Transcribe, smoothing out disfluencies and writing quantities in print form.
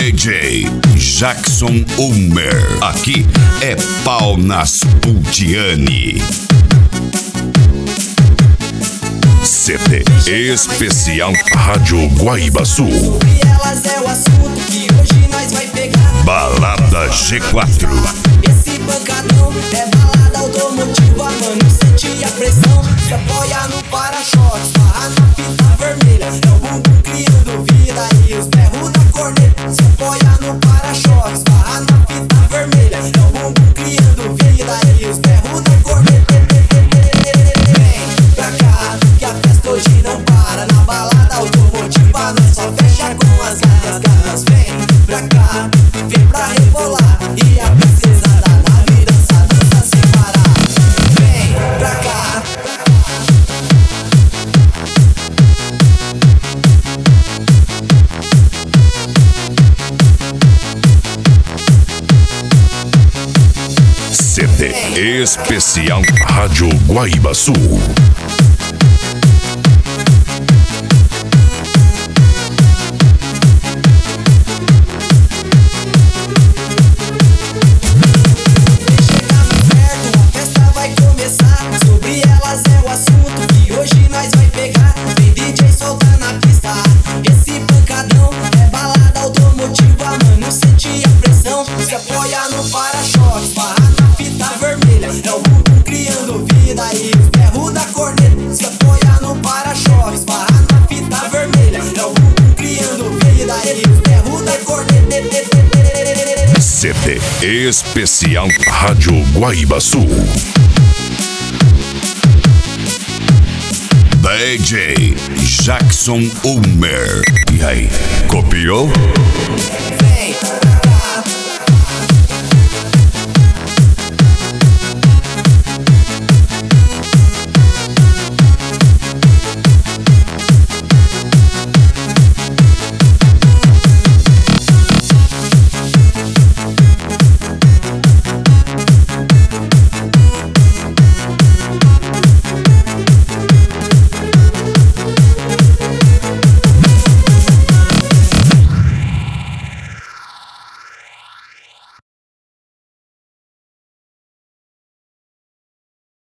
DJ Jackson Ulmer. Aqui é pau nas Pultiani. CD especial Rádio Guaibaçu. Balada G4. Esse pancadão é balada automotiva, mano. Sente a pressão, se apoia no para-choque, esbarra na fita vermelha. É o bumbum criando vida e os berros da corneta. Se apoia no para-choque, esbarra na fita vermelha. É o bumbum criando vida e os berros da corneta. Vem pra cá, que a festa hoje não para. Na balada automotiva, nós só fecha com as garras. Vem pra cá, vem pra rebolar. E a princesa da nave dança sem parar. Vem pra cá. CD especial Rádio Guaibaçu. Sobre elas é o assunto que hoje nós vai pegar. Vem DJ solta na pista. Esse pancadão é balada automotiva, mano. Sente a pressão, se apoia no para-choque, esbarra na fita vermelha. É o bumbum criando vida e os berros da corneta. Se apoia no para-choque, esbarra na fita vermelha. É o bumbum criando vida e os berros da corneta. CD especial Rádio Guaibaçu. DJ Jackson Ulmer. E aí, copiou? Vem.